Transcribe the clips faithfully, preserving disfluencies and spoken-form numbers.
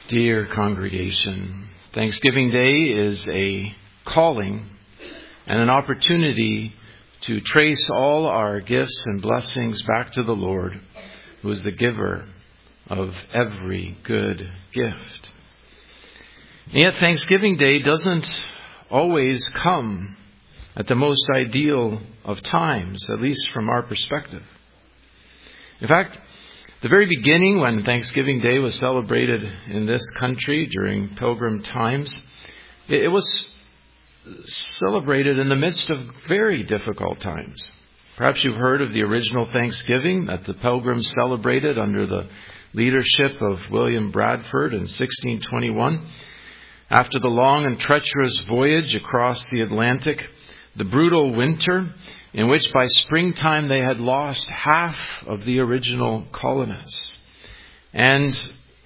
Dear congregation, Thanksgiving Day is a calling and an opportunity to trace all our gifts and blessings back to the Lord, who is the giver of every good gift. And yet Thanksgiving Day doesn't always come at the most ideal of times, at least from our perspective. In fact, the very beginning, when Thanksgiving Day was celebrated in this country during Pilgrim times, it was celebrated in the midst of very difficult times. Perhaps you've heard of the original Thanksgiving that the Pilgrims celebrated under the leadership of William Bradford in sixteen twenty-one. After the long and treacherous voyage across the Atlantic, the brutal winter, in which by springtime they had lost half of the original colonists. And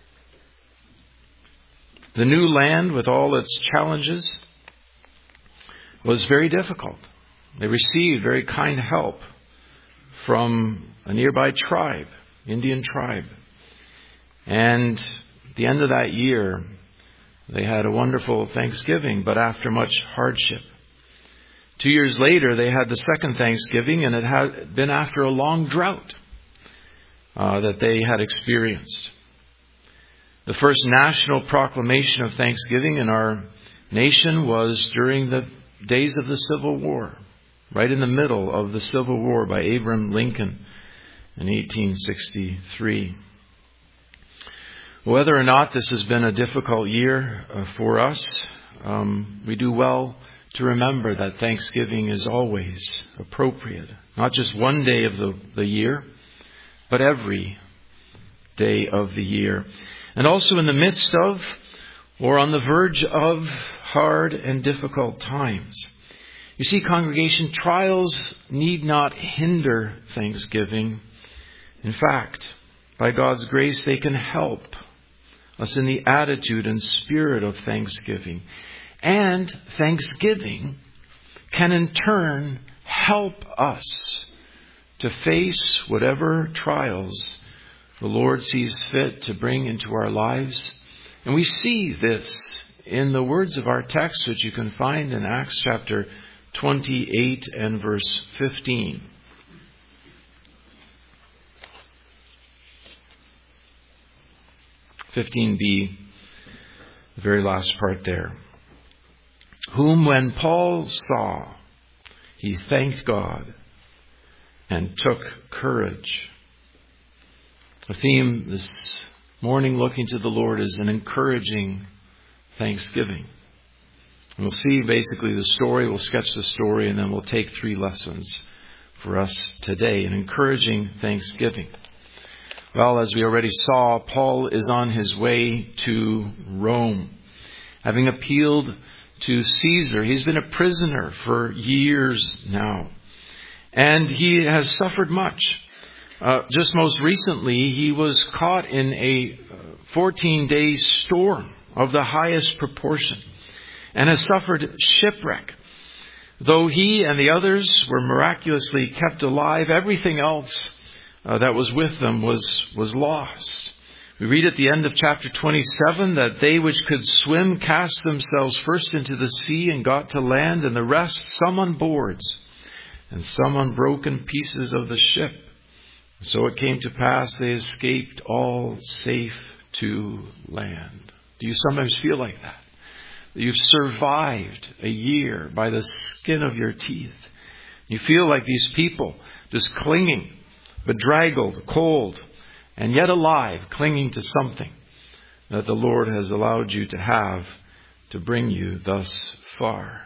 the new land, with all its challenges, was very difficult. They received very kind help from a nearby tribe, Indian tribe. And at the end of that year, they had a wonderful Thanksgiving, but after much hardship. Two years later, they had the second Thanksgiving, and it had been after a long drought uh, that they had experienced. The first national proclamation of Thanksgiving in our nation was during the days of the Civil War, right in the middle of the Civil War by Abraham Lincoln in eighteen sixty-three. Whether or not this has been a difficult year uh, for us, um, we do well to remember that Thanksgiving is always appropriate. Not just one day of the, the year, but every day of the year. And also in the midst of, or on the verge of, hard and difficult times. You see, congregation, trials need not hinder Thanksgiving. In fact, by God's grace, they can help us in the attitude and spirit of thanksgiving. And thanksgiving can in turn help us to face whatever trials the Lord sees fit to bring into our lives. And we see this in the words of our text, which you can find in Acts chapter twenty-eight and verse fifteen. fifteen b, the very last part there. Whom when Paul saw, he thanked God and took courage. The theme this morning, looking to the Lord, is an encouraging thanksgiving. And we'll see basically the story, we'll sketch the story, and then we'll take three lessons for us today. An encouraging thanksgiving. Well, as we already saw, Paul is on his way to Rome. Having appealed to Caesar, he's been a prisoner for years now. And he has suffered much. Uh, just most recently, he was caught in a fourteen-day storm of the highest proportion and has suffered shipwreck. Though he and the others were miraculously kept alive, everything else uh, that was with them was, was lost. We read at the end of chapter twenty-seven that they which could swim cast themselves first into the sea and got to land, and the rest some on boards and some on broken pieces of the ship. So it came to pass they escaped all safe to land. Do you sometimes feel like that? That you've survived a year by the skin of your teeth. You feel like these people just clinging, bedraggled, cold, and yet alive, clinging to something that the Lord has allowed you to have to bring you thus far.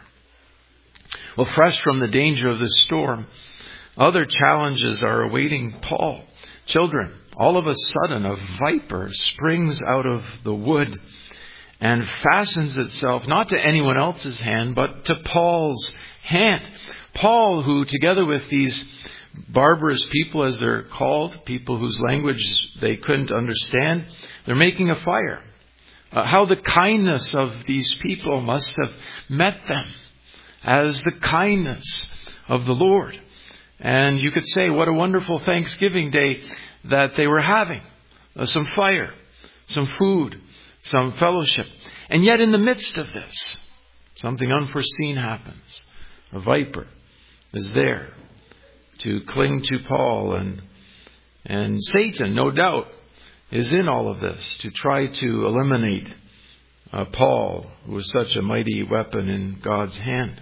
Well, fresh from the danger of this storm, other challenges are awaiting Paul. Children, all of a sudden a viper springs out of the wood and fastens itself not to anyone else's hand, but to Paul's hand. Paul, who together with these barbarous people, as they're called, people whose language they couldn't understand, they're making a fire. Uh, how the kindness of these people must have met them as the kindness of the Lord. And you could say, what a wonderful Thanksgiving Day that they were having. Uh, some fire some food, some fellowship. And yet in the midst of this, something unforeseen happens. A viper is there to cling to Paul, and and Satan, no doubt, is in all of this to try to eliminate uh, Paul, who was such a mighty weapon in God's hand.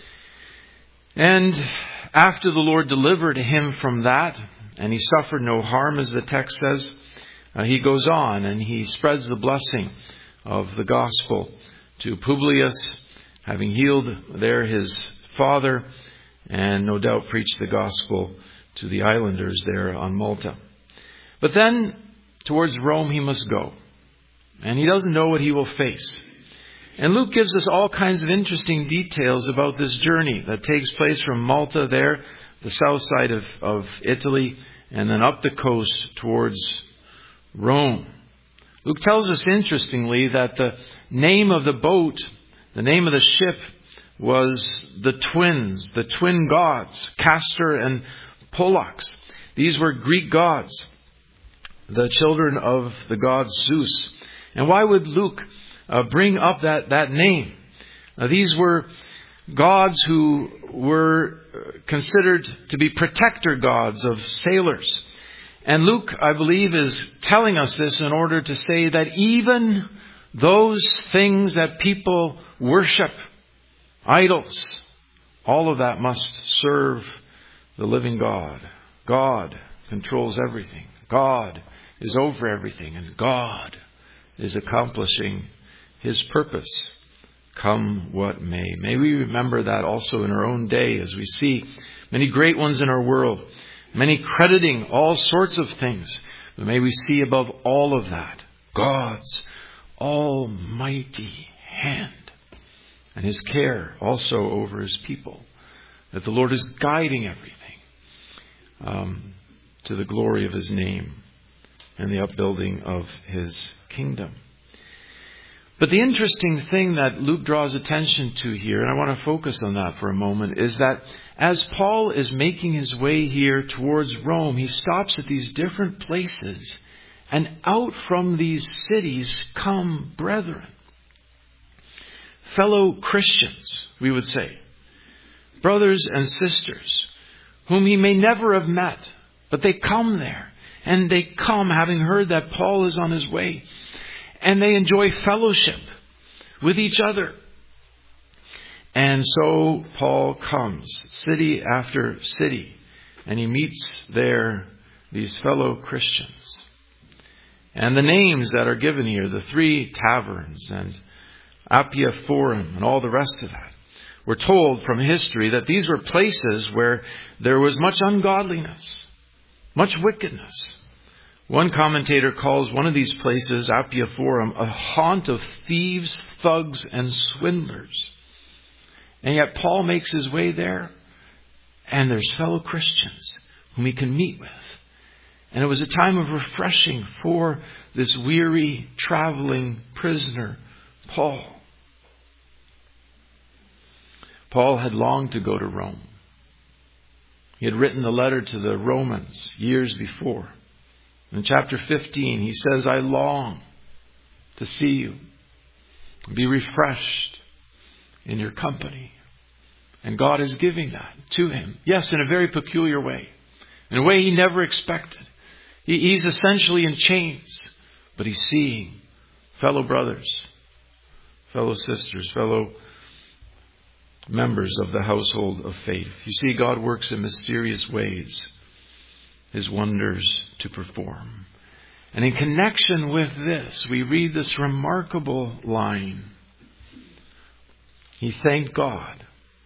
And after the Lord delivered him from that, and he suffered no harm, as the text says, uh, he goes on and he spreads the blessing of the gospel to Publius, having healed there his father, and no doubt preached the gospel to the islanders there on Malta. But then, towards Rome he must go. And he doesn't know what he will face. And Luke gives us all kinds of interesting details about this journey that takes place from Malta there, the south side of, of Italy, and then up the coast towards Rome. Luke tells us interestingly that the name of the boat, the name of the ship, was the twins, the twin gods, Castor and Pollux. These were Greek gods, the children of the god Zeus. And why would Luke uh, bring up that, that name? Uh, these were gods who were considered to be protector gods of sailors. And Luke, I believe, is telling us this in order to say that even those things that people worship, idols, all of that must serve the living God. God controls everything. God is over everything. And God is accomplishing His purpose, come what may. May we remember that also in our own day as we see many great ones in our world, many crediting all sorts of things. But may we see above all of that God's almighty hand and His care also over His people. That the Lord is guiding everything um, to the glory of His name and the upbuilding of His kingdom. But the interesting thing that Luke draws attention to here, and I want to focus on that for a moment, is that as Paul is making his way here towards Rome, he stops at these different places, and out from these cities come brethren. Fellow Christians, we would say. Brothers and sisters, whom he may never have met, but they come there. And they come having heard that Paul is on his way. And they enjoy fellowship with each other. And so Paul comes, city after city, and he meets there these fellow Christians. And the names that are given here, the three taverns and Appia Forum and all the rest of that, we're told from history that these were places where there was much ungodliness, much wickedness. One commentator calls one of these places, Appia Forum, a haunt of thieves, thugs, and swindlers. And yet Paul makes his way there, and there's fellow Christians whom he can meet with. And it was a time of refreshing for this weary, traveling prisoner, Paul. Paul had longed to go to Rome. He had written the letter to the Romans years before. In chapter fifteen, he says, I long to see you, be refreshed in your company. And God is giving that to him. Yes, in a very peculiar way. In a way he never expected. He, he's essentially in chains, but he's seeing fellow brothers, fellow sisters, fellow members of the household of faith. You see, God works in mysterious ways, His wonders to perform. And in connection with this, we read this remarkable line. He thanked God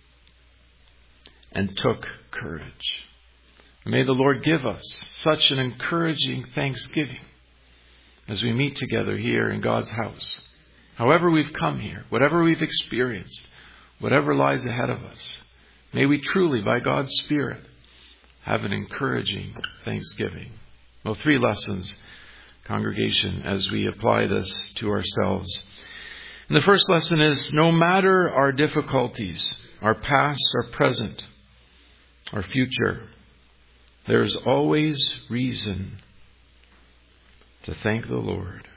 and took courage. May the Lord give us such an encouraging thanksgiving as we meet together here in God's house. However we've come here, whatever we've experienced, whatever lies ahead of us, may we truly, by God's Spirit, have an encouraging thanksgiving. Well, three lessons, congregation, as we apply this to ourselves. And the first lesson is, no matter our difficulties, our past, our present, our future, there is always reason to thank the Lord.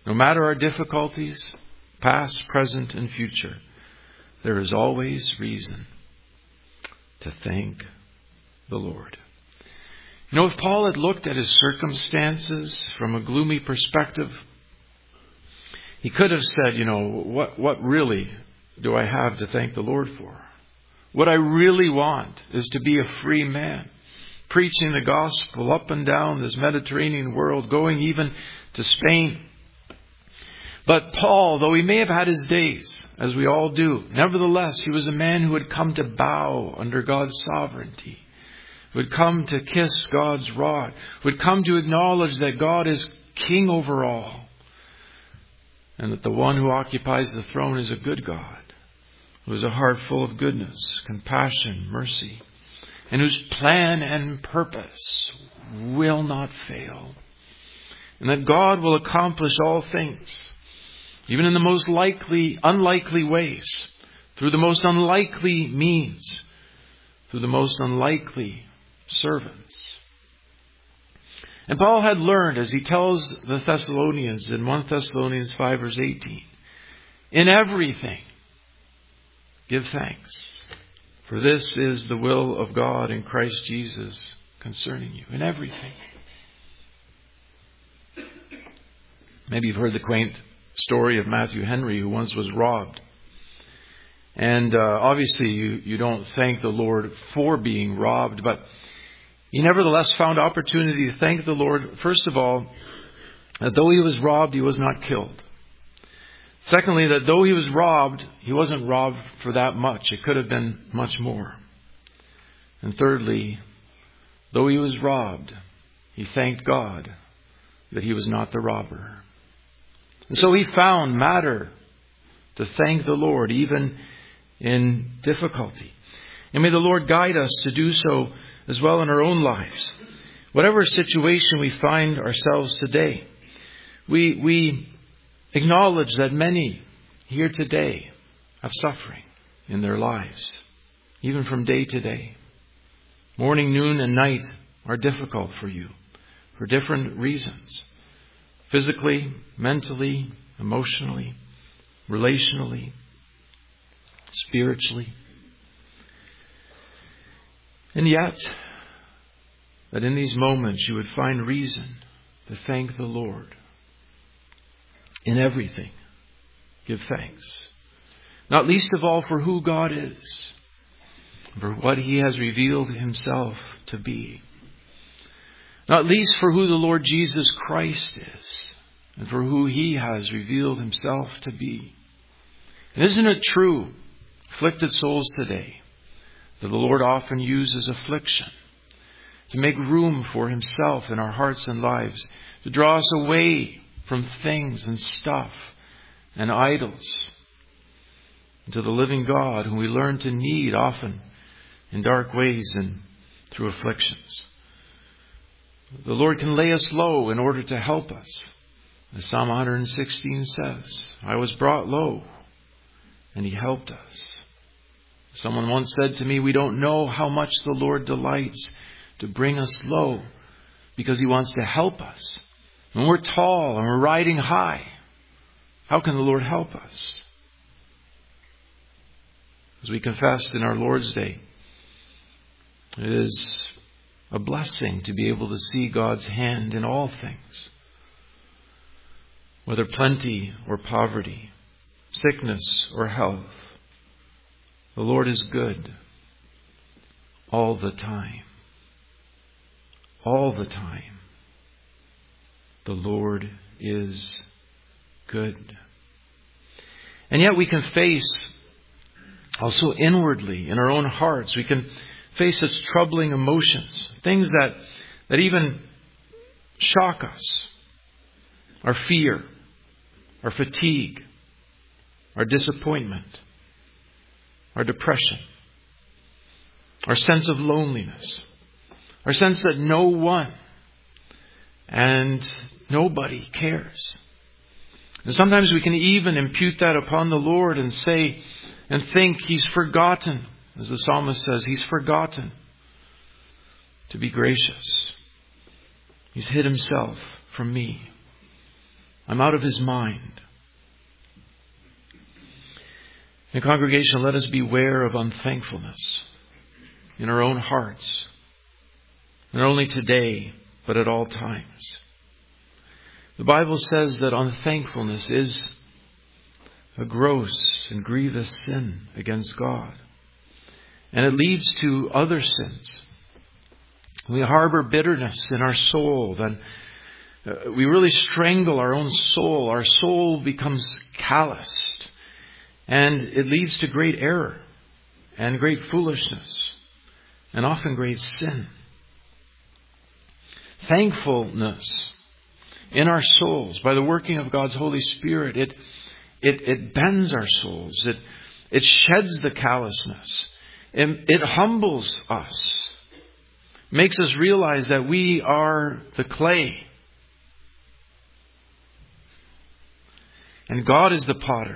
No matter our difficulties, past, present, and future, there is always reason to thank the Lord. You know, if Paul had looked at his circumstances from a gloomy perspective, he could have said, you know, what, what really do I have to thank the Lord for? What I really want is to be a free man, preaching the gospel up and down this Mediterranean world, going even to Spain. But Paul, though he may have had his days, as we all do, nevertheless, he was a man who had come to bow under God's sovereignty, who had come to kiss God's rod, who had come to acknowledge that God is king over all, and that the one who occupies the throne is a good God, who has a heart full of goodness, compassion, mercy, and whose plan and purpose will not fail, and that God will accomplish all things, even in the most likely, unlikely ways, through the most unlikely means, through the most unlikely servants. And Paul had learned, as he tells the Thessalonians in First Thessalonians five verse eighteen, in everything give thanks, for this is the will of God in Christ Jesus concerning you. In everything. Maybe you've heard the quaint story of Matthew Henry, who once was robbed. And uh, obviously you, you don't thank the Lord for being robbed, but he nevertheless found opportunity to thank the Lord, first of all, that though he was robbed, he was not killed. Secondly, that though he was robbed, he wasn't robbed for that much. It could have been much more. And thirdly, though he was robbed, he thanked God that he was not the robber. And so he found matter to thank the Lord, even in difficulty. And may the Lord guide us to do so as well in our own lives. Whatever situation we find ourselves today, we, we acknowledge that many here today have suffering in their lives, even from day to day. Morning, noon, and night are difficult for you for different reasons. Physically, mentally, emotionally, relationally, spiritually. And yet, that in these moments you would find reason to thank the Lord. In everything, give thanks. Not least of all for who God is, for what He has revealed Himself to be. Not least for who the Lord Jesus Christ is, and for who He has revealed Himself to be. And isn't it true, afflicted souls today, that the Lord often uses affliction to make room for Himself in our hearts and lives, to draw us away from things and stuff and idols, and to the living God whom we learn to need often in dark ways and through afflictions. The Lord can lay us low in order to help us. As Psalm one sixteen says, I was brought low and He helped us. Someone once said to me, we don't know how much the Lord delights to bring us low because He wants to help us. When we're tall and we're riding high, how can the Lord help us? As we confessed in our Lord's Day, it is a blessing to be able to see God's hand in all things. Whether plenty or poverty, sickness or health, the Lord is good all the time. All the time. The Lord is good. And yet we can face also inwardly in our own hearts, we can face such troubling emotions, things that, that even shock us. Our fear, our fatigue, our disappointment, our depression, our sense of loneliness, our sense that no one and nobody cares. And sometimes we can even impute that upon the Lord and say and think He's forgotten. As the psalmist says, He's forgotten to be gracious. He's hid Himself from me. I'm out of his mind. In congregation, let us beware of unthankfulness in our own hearts, not only today, but at all times. The Bible says that unthankfulness is a gross and grievous sin against God. And it leads to other sins. We harbor bitterness in our soul, then uh, we really strangle our own soul. Our soul becomes calloused. And it leads to great error and great foolishness and often great sin. Thankfulness in our souls, by the working of God's Holy Spirit, it it, it bends our souls. It, it sheds the callousness. It, it humbles us. Makes us realize that we are the clay. And God is the potter.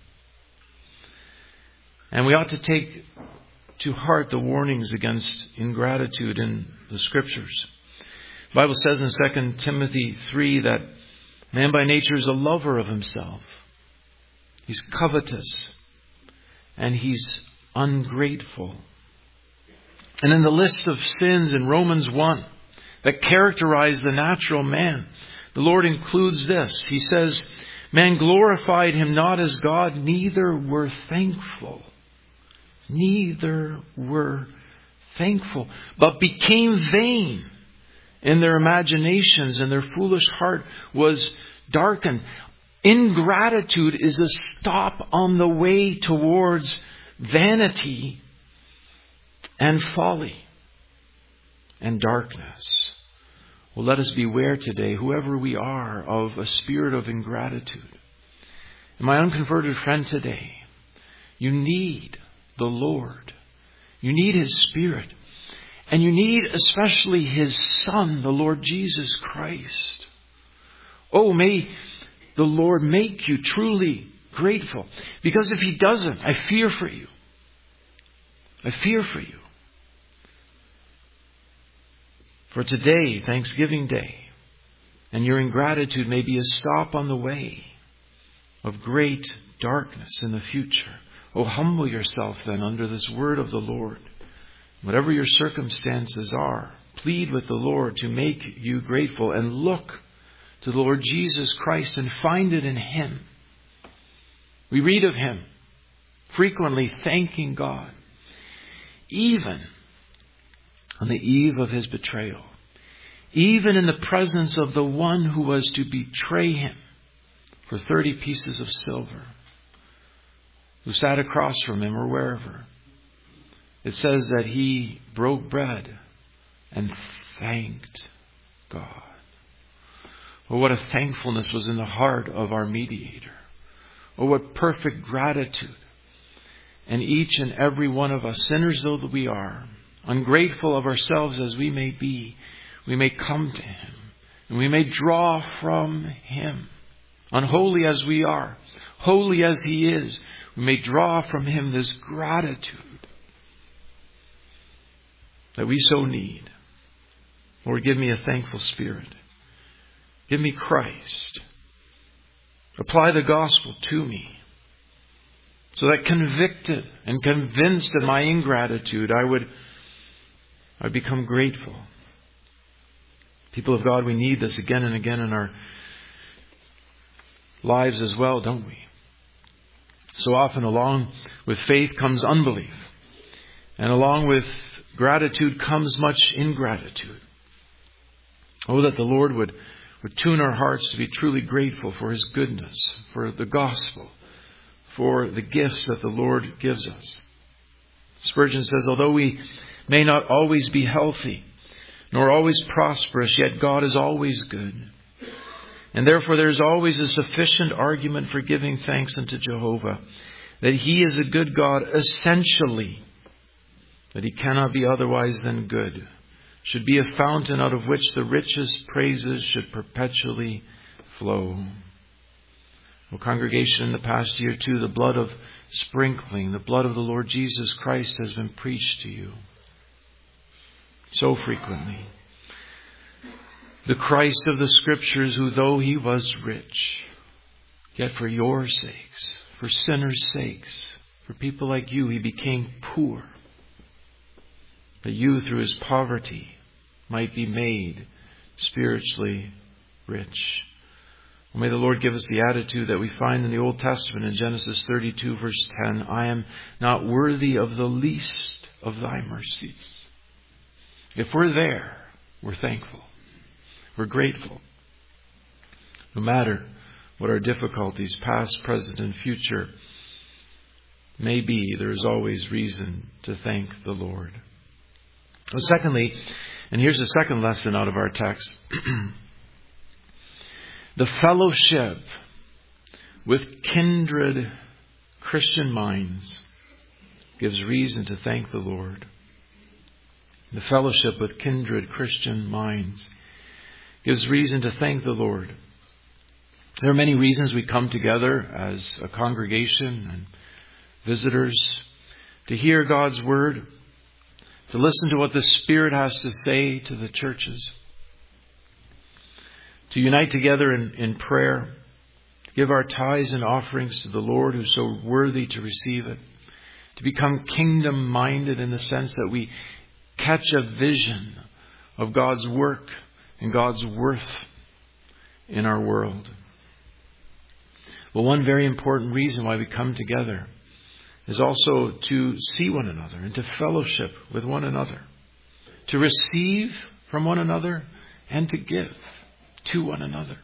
And we ought to take to heart the warnings against ingratitude in the Scriptures. The Bible says in Second Timothy three that man by nature is a lover of himself. He's covetous. And he's ungrateful. And in the list of sins in Romans one that characterize the natural man, the Lord includes this. He says, man glorified him not as God, neither were thankful. Neither were thankful, but became vain in their imaginations, and their foolish heart was darkened. Ingratitude is a stop on the way towards vanity and folly and darkness. Well, let us beware today, whoever we are, of a spirit of ingratitude. And my unconverted friend today, you need the Lord. You need His Spirit. And you need especially His Son, the Lord Jesus Christ. Oh, may the Lord make you truly grateful. Because if He doesn't, I fear for you. I fear for you. For today, Thanksgiving Day, and your ingratitude may be a stop on the way of great darkness in the future. Oh, humble yourself then under this word of the Lord. Whatever your circumstances are, plead with the Lord to make you grateful, and look to the Lord Jesus Christ and find it in Him. We read of Him frequently thanking God, even on the eve of His betrayal, even in the presence of the one who was to betray Him for thirty pieces of silver, who sat across from Him or wherever. It says that He broke bread and thanked God. Oh, what a thankfulness was in the heart of our mediator. Oh, what perfect gratitude. And each and every one of us, sinners though that we are, ungrateful of ourselves as we may be, we may come to Him and we may draw from Him. Unholy as we are, holy as He is, we may draw from Him this gratitude that we so need. Lord, give me a thankful spirit. Give me Christ. Apply the gospel to me, so that convicted and convinced of my ingratitude, I would I become grateful. People of God, we need this again and again in our lives as well, don't we? So often along with faith comes unbelief. And along with gratitude comes much ingratitude. Oh, that the Lord would, would tune our hearts to be truly grateful for His goodness, for the gospel, for the gifts that the Lord gives us. Spurgeon says, although we may not always be healthy, nor always prosperous, yet God is always good. And therefore there is always a sufficient argument for giving thanks unto Jehovah, that He is a good God essentially, that He cannot be otherwise than good, should be a fountain out of which the richest praises should perpetually flow. Well, congregation, in the past year too, the blood of sprinkling, the blood of the Lord Jesus Christ has been preached to you so frequently. The Christ of the Scriptures, who though he was rich, yet for your sakes, for sinners' sakes, for people like you, he became poor, that you through his poverty might be made spiritually rich. Well, may the Lord give us the attitude that we find in the Old Testament in Genesis thirty-two verse ten. I am not worthy of the least of thy mercies. If we're there, we're thankful. We're grateful. No matter what our difficulties, past, present, and future may be, there is always reason to thank the Lord. Well, secondly, and here's the second lesson out of our text, the fellowship with kindred Christian minds gives reason to thank the Lord. The fellowship with kindred Christian minds gives reason to thank the Lord. There are many reasons we come together as a congregation and visitors to hear God's Word, to listen to what the Spirit has to say to the churches, to unite together in, in prayer, to give our tithes and offerings to the Lord who's so worthy to receive it, to become kingdom-minded in the sense that we catch a vision of God's work and God's worth in our world. Well, one very important reason why we come together is also to see one another and to fellowship with one another, to receive from one another and to give to one another.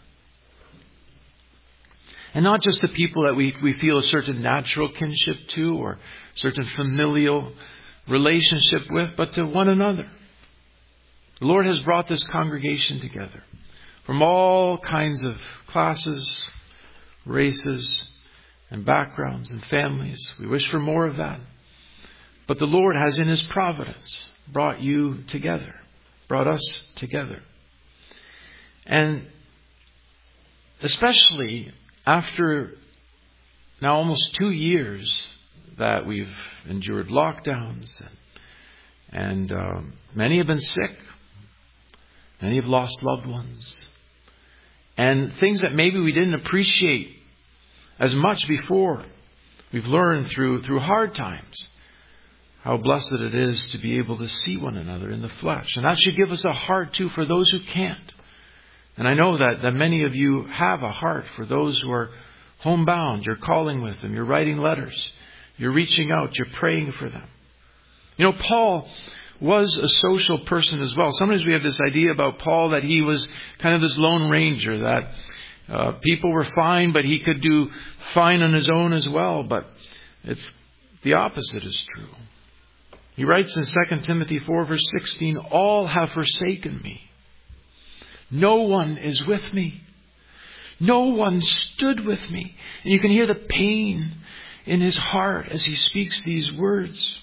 And not just the people that we, we feel a certain natural kinship to or certain familial relationship with, but to one another. The Lord has brought this congregation together from all kinds of classes, races, and backgrounds and families. We wish for more of that. But the Lord has in His providence brought you together, brought us together. And especially after now almost two years that we've endured lockdowns and, and um, many have been sick. Many have lost loved ones. And things that maybe we didn't appreciate as much before. We've learned through through hard times how blessed it is to be able to see one another in the flesh. And that should give us a heart too for those who can't. And I know that, that many of you have a heart for those who are homebound. You're calling with them. You're writing letters. You're reaching out. You're praying for them. You know, Paul was a social person as well. Sometimes we have this idea about Paul that he was kind of this lone ranger, that uh, people were fine, but he could do fine on his own as well. But it's the opposite is true. He writes in Second Timothy four verse sixteen, all have forsaken me. No one is with me. No one stood with me. And you can hear the pain in his heart as he speaks these words.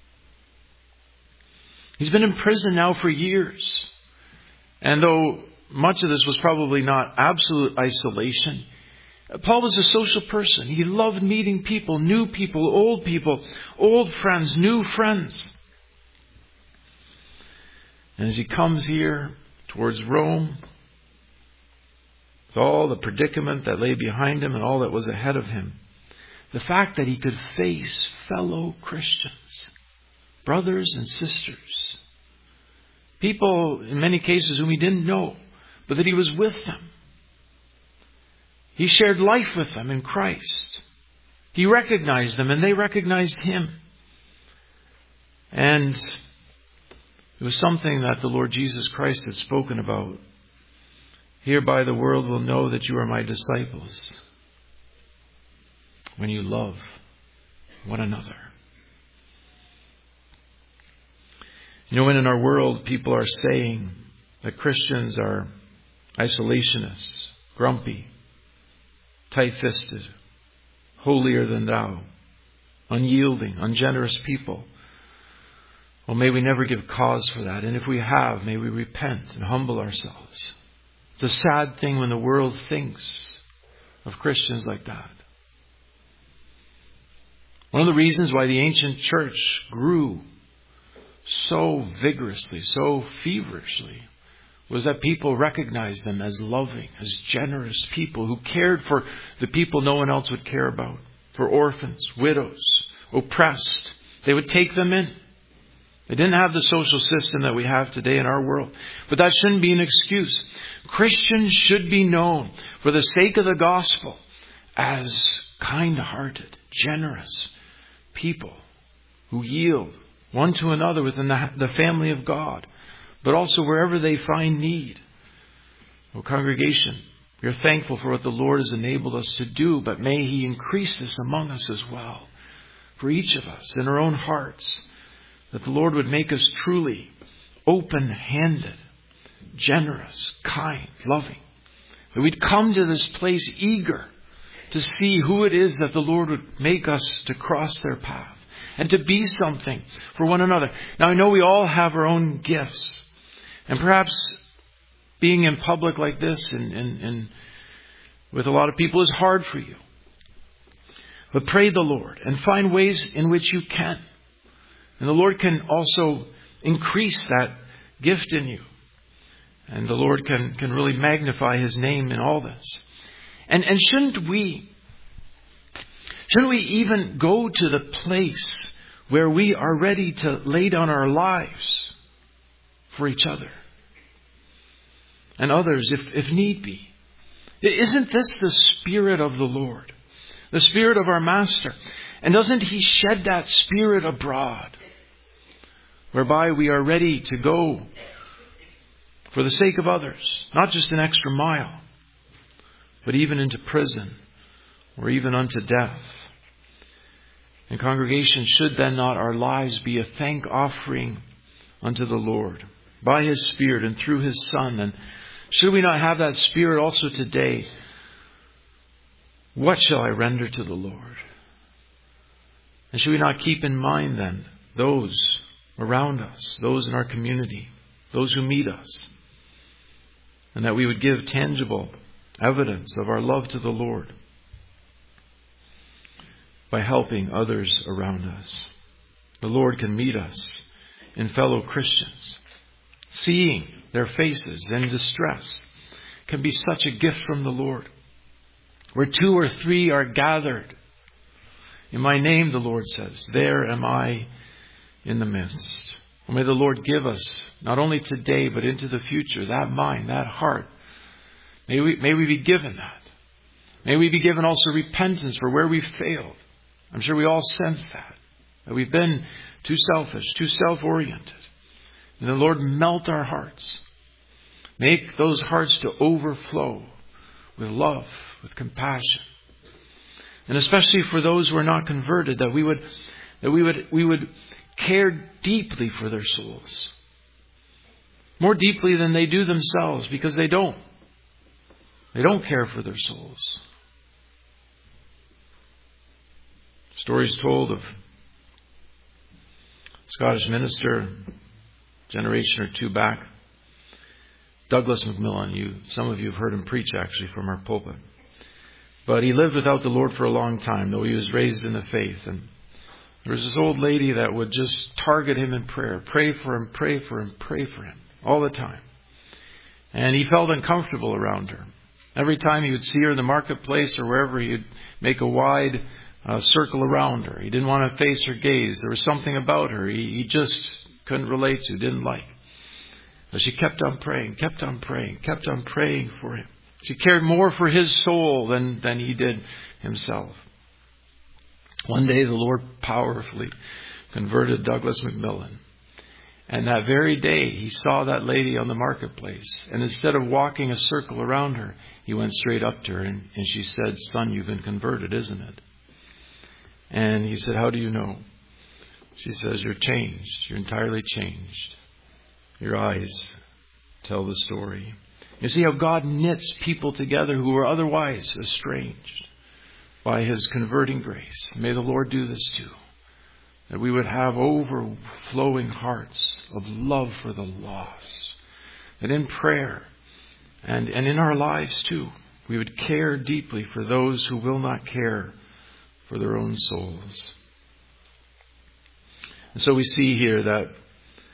He's been in prison now for years. And though much of this was probably not absolute isolation, Paul was a social person. He loved meeting people, new people, old people, old friends, new friends. And as he comes here towards Rome, with all the predicament that lay behind him and all that was ahead of him, the fact that he could face fellow Christians, brothers and sisters, people in many cases whom he didn't know, but that he was with them. He shared life with them in Christ. He recognized them and they recognized him. And it was something that the Lord Jesus Christ had spoken about. Hereby the world will know that you are my disciples, when you love one another. You know, when in our world people are saying that Christians are isolationists, grumpy, tight-fisted, holier than thou, unyielding, ungenerous people, well, may we never give cause for that. And if we have, may we repent and humble ourselves. It's a sad thing when the world thinks of Christians like that. One of the reasons why the ancient church grew so vigorously, so feverishly, was that people recognized them as loving, as generous people who cared for the people no one else would care about, for orphans, widows, oppressed. They would take them in. They didn't have the social system that we have today in our world. But that shouldn't be an excuse. Christians should be known, for the sake of the gospel, as kind-hearted, generous people who yield one to another within the, the family of God, but also wherever they find need. Oh, congregation, we are thankful for what the Lord has enabled us to do, but may He increase this among us as well. For each of us, in our own hearts, that the Lord would make us truly open-handed, generous, kind, loving. That we'd come to this place eager to see who it is that the Lord would make us to cross their path and to be something for one another. Now, I know we all have our own gifts. And perhaps being in public like this and, and, and with a lot of people is hard for you. But pray the Lord and find ways in which you can. And the Lord can also increase that gift in you. And the Lord can, can really magnify His name in all this. And, and shouldn't we, shouldn't we even go to the place where we are ready to lay down our lives for each other and others if, if need be? Isn't this the Spirit of the Lord? The Spirit of our Master? And doesn't He shed that Spirit abroad, whereby we are ready to go for the sake of others, not just an extra mile, but even into prison or even unto death? And congregation, should then not our lives be a thank offering unto the Lord by His Spirit and through His Son? And should we not have that Spirit also today? What shall I render to the Lord? And should we not keep in mind then those around us, those in our community, those who meet us, and that we would give tangible evidence of our love to the Lord by helping others around us? The Lord can meet us in fellow Christians. Seeing their faces in distress can be such a gift from the Lord. Where two or three are gathered in my name, the Lord says, there am I in the midst. Well, may the Lord give us, not only today, but into the future, that mind, that heart. May we, may we be given that. May we be given also repentance for where we failed. I'm sure we all sense that. That we've been too selfish, too self-oriented. And the Lord melt our hearts. Make those hearts to overflow with love, with compassion. And especially for those who are not converted, that we would, that we would, we would care deeply for their souls. More deeply than they do themselves, because they don't. They don't care for their souls. Stories told of Scottish minister, a generation or two back, Douglas Macmillan. You, some of you have heard him preach actually from our pulpit. But he lived without the Lord for a long time, though he was raised in the faith. And there was this old lady that would just target him in prayer. Pray for him, pray for him, pray for him all the time. And he felt uncomfortable around her. Every time he would see her in the marketplace or wherever, he would make a wide uh, circle around her. He didn't want to face her gaze. There was something about her he, he just couldn't relate to, didn't like. But she kept on praying, kept on praying, kept on praying for him. She cared more for his soul than, than he did himself. One day the Lord powerfully converted Douglas Macmillan. And that very day he saw that lady on the marketplace. And instead of walking a circle around her, he went straight up to her and, and she said, "Son, you've been converted, isn't it?" And he said, "How do you know?" She says, "You're changed. You're entirely changed. Your eyes tell the story." You see how God knits people together who were otherwise estranged by His converting grace. May the Lord do this too. That we would have overflowing hearts of love for the lost. That in prayer and, and in our lives too, we would care deeply for those who will not care for their own souls. And so we see here that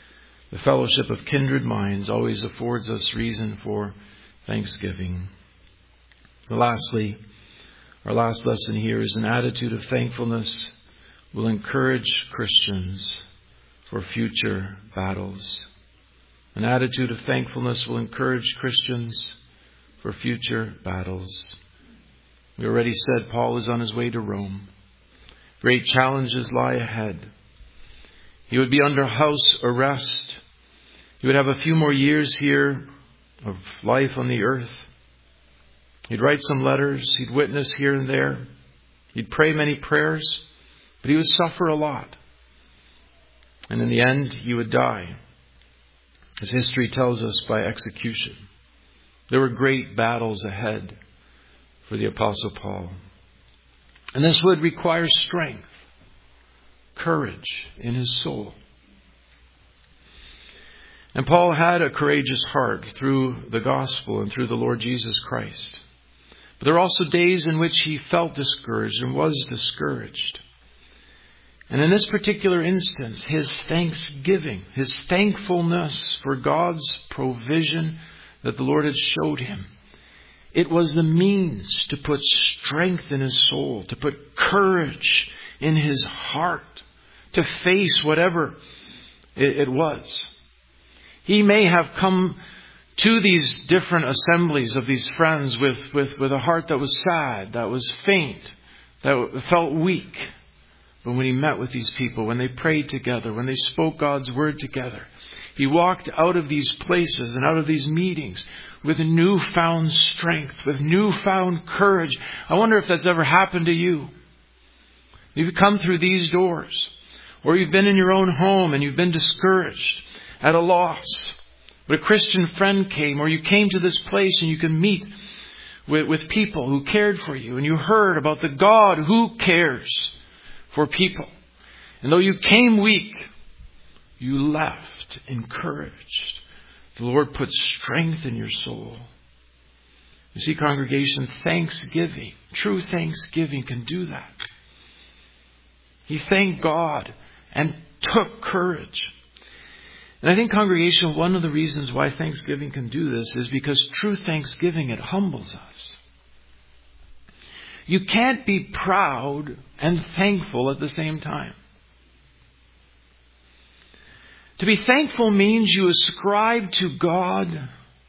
The fellowship of kindred minds always affords us reason for thanksgiving. And lastly, our last lesson here is an attitude of thankfulness will encourage Christians for future battles. An attitude of thankfulness will encourage Christians for future battles. We already said Paul is on his way to Rome. Great challenges lie ahead. He would be under house arrest. He would have a few more years here of life on the earth. He'd write some letters. He'd witness here and there. He'd pray many prayers. But he would suffer a lot. And in the end, he would die, as history tells us, by execution. There were great battles ahead for the Apostle Paul. And this would require strength, courage in his soul. And Paul had a courageous heart through the gospel and through the Lord Jesus Christ. But there were also days in which he felt discouraged and was discouraged. And in this particular instance, his thanksgiving, his thankfulness for God's provision that the Lord had showed him, it was the means to put strength in his soul, to put courage in his heart, to face whatever it, it was. He may have come to these different assemblies of these friends with, with, with a heart that was sad, that was faint, that felt weak. But when he met with these people, when they prayed together, when they spoke God's word together, he walked out of these places and out of these meetings with newfound strength, with newfound courage. I wonder if that's ever happened to you. You've come through these doors, or you've been in your own home and you've been discouraged, at a loss. But a Christian friend came, or you came to this place and you can meet with, with people who cared for you, and you heard about the God who cares for people. And though you came weak, you left encouraged. The Lord put strength in your soul. You see, congregation, thanksgiving, true thanksgiving can do that. He thanked God and took courage. And I think, congregation, one of the reasons why thanksgiving can do this is because true thanksgiving, it humbles us. You can't be proud and thankful at the same time. To be thankful means you ascribe to God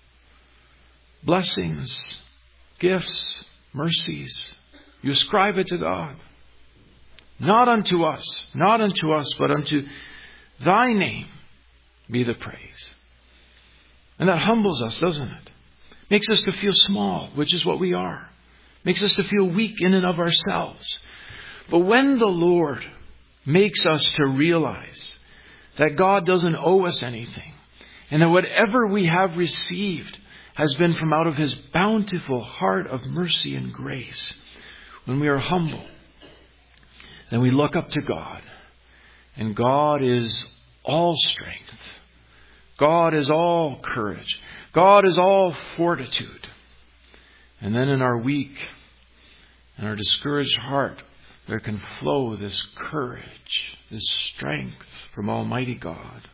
blessings, gifts, mercies. You ascribe it to God. Not unto us, not unto us, but unto thy name be the praise. And that humbles us, doesn't it? Makes us to feel small, which is what we are. Makes us to feel weak in and of ourselves. But when the Lord makes us to realize that God doesn't owe us anything, and that whatever we have received has been from out of His bountiful heart of mercy and grace, when we are humble, then we look up to God. And God is all strength. God is all courage. God is all fortitude. And then in our weak and our discouraged heart, there can flow this courage, this strength from Almighty God.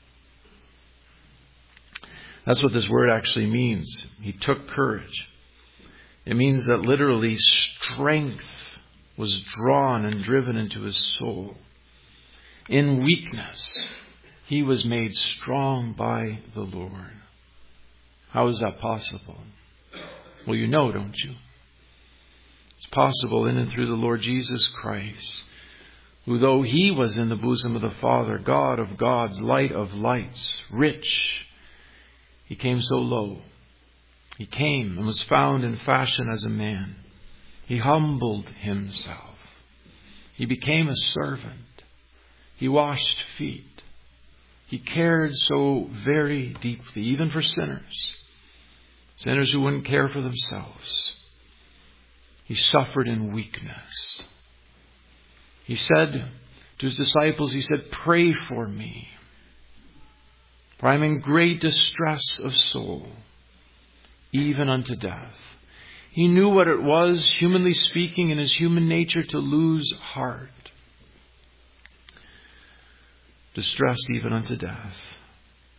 That's what this word actually means. He took courage. It means that literally strength was drawn and driven into his soul. In weakness, he was made strong by the Lord. How is that possible? Well, you know, don't you? It's possible in and through the Lord Jesus Christ, who, though He was in the bosom of the Father, God of gods, light of lights, rich, He came so low. He came and was found in fashion as a man. He humbled Himself. He became a servant. He washed feet. He cared so very deeply, even for sinners. Sinners who wouldn't care for themselves. He suffered in weakness. He said to His disciples, He said, "Pray for me, for I am in great distress of soul, even unto death." He knew what it was, humanly speaking, in His human nature, to lose heart. Distressed even unto death.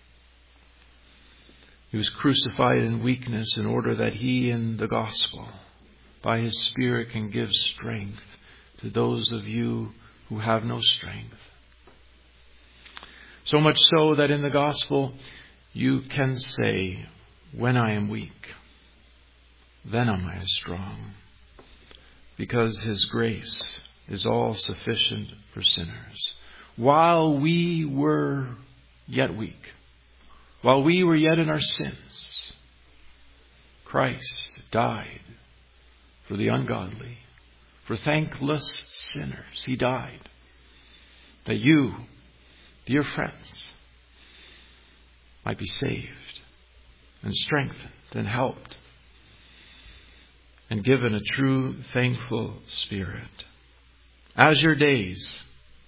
He was crucified in weakness in order that He in the gospel, by His Spirit, can give strength to those of you who have no strength. So much so that in the gospel you can say, when I am weak, then am I strong, because His grace is all sufficient for sinners. While we were yet weak, while we were yet in our sins, Christ died for the ungodly, for thankless sinners. He died that you, dear friends, might be saved and strengthened and helped and given a true thankful spirit. As your days,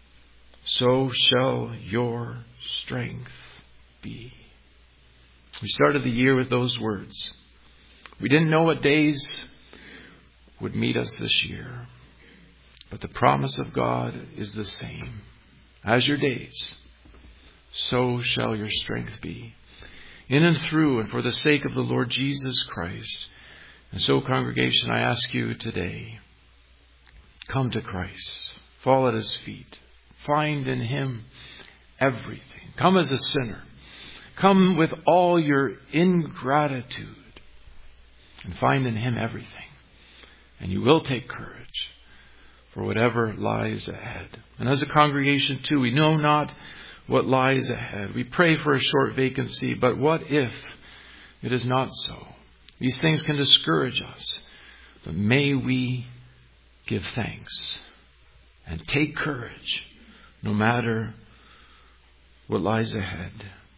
so shall your strength be. We started the year with those words. We didn't know what days would meet us this year, but the promise of God is the same. As your days, so shall your strength be. In and through and for the sake of the Lord Jesus Christ. And so, congregation, I ask you today, come to Christ. Fall at His feet. Find in Him everything. Come as a sinner. Come with all your ingratitude. And find in Him everything. And you will take courage for whatever lies ahead. And as a congregation too, we know not what lies ahead. We pray for a short vacancy, but what if it is not so? These things can discourage us. But may we give thanks and take courage no matter what lies ahead.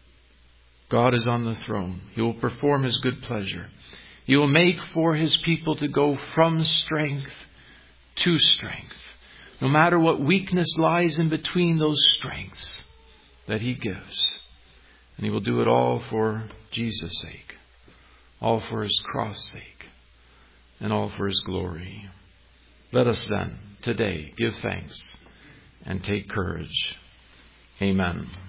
God is on the throne. He will perform His good pleasure. He will make for His people to go from strength to strength. No matter what weakness lies in between those strengths that He gives. And He will do it all for Jesus' sake. All for His cross sake. And all for His glory. Let us then, today, give thanks and take courage. Amen.